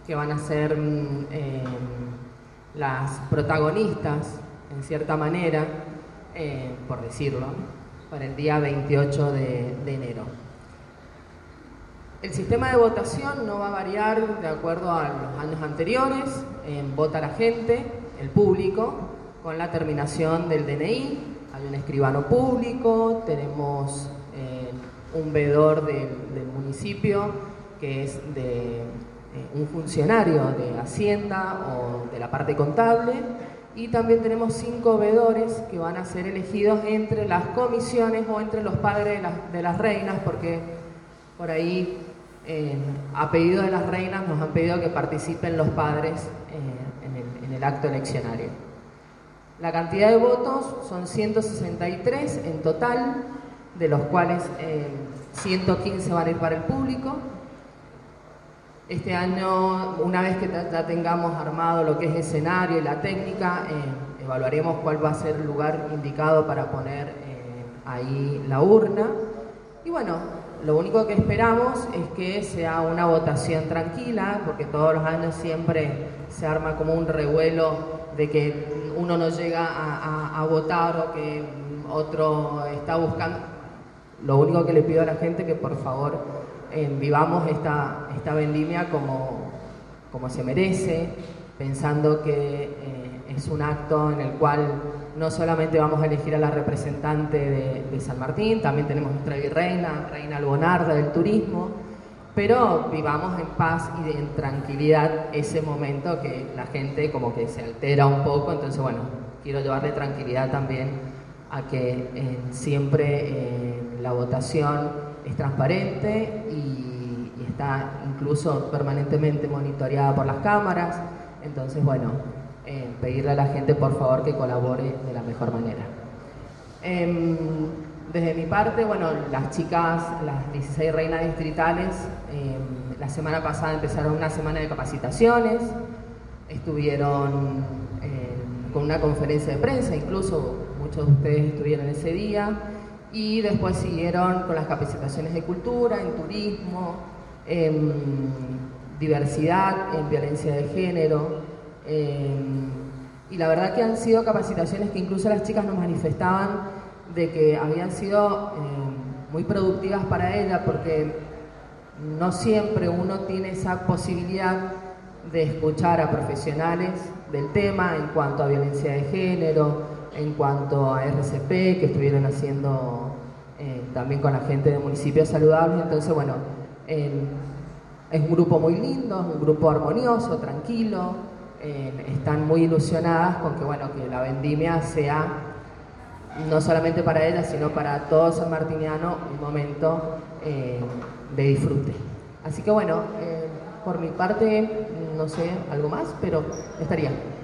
que van a ser las protagonistas, en cierta manera, por decirlo, para el día 28 de enero. El sistema de votación no va a variar de acuerdo a los años anteriores. Vota la gente, el público, con la terminación del DNI. Hay un escribano público, tenemos un veedor del municipio que es un funcionario de Hacienda o de la parte contable, y también tenemos 5 veedores que van a ser elegidos entre las comisiones o entre los padres de las reinas, porque por ahí a pedido de las reinas nos han pedido que participen los padres en el acto eleccionario. La cantidad de votos son 163 en total, de los cuales 115 van a ir para el público. Este año, una vez que ya tengamos armado lo que es escenario y la técnica, evaluaremos cuál va a ser el lugar indicado para poner ahí la urna. Y bueno, lo único que esperamos es que sea una votación tranquila, porque todos los años siempre se arma como un revuelo de que uno no llega a votar o que otro está buscando. Lo único que le pido a la gente es que por favor vivamos esta vendimia como se merece, pensando que es un acto en el cual no solamente vamos a elegir a la representante de San Martín, también tenemos nuestra virreina, Reina Albonarda del turismo, pero vivamos en paz y en tranquilidad ese momento que la gente como que se altera un poco. Entonces bueno, quiero llevarle tranquilidad también a que siempre la votación es transparente y está incluso permanentemente monitoreada por las cámaras. Entonces bueno, pedirle a la gente por favor que colabore de la mejor manera. Desde mi parte, bueno, las chicas, las 16 reinas distritales, la semana pasada empezaron una semana de capacitaciones, estuvieron con una conferencia de prensa, incluso muchos de ustedes estuvieron ese día, y después siguieron con las capacitaciones de cultura, en turismo, en diversidad, en violencia de género, y la verdad que han sido capacitaciones que incluso las chicas nos manifestaban de que habían sido muy productivas para ellas, porque no siempre uno tiene esa posibilidad de escuchar a profesionales del tema en cuanto a violencia de género, en cuanto a RCP, que estuvieron haciendo también con la gente de Municipios Saludables. Entonces bueno, es un grupo muy lindo, es un grupo armonioso, tranquilo, están muy ilusionadas con que bueno, que la vendimia sea no solamente para ellas, sino para todo sanmartiniano un momento de disfrute. Así que bueno, por mi parte, no sé, algo más, pero estaría.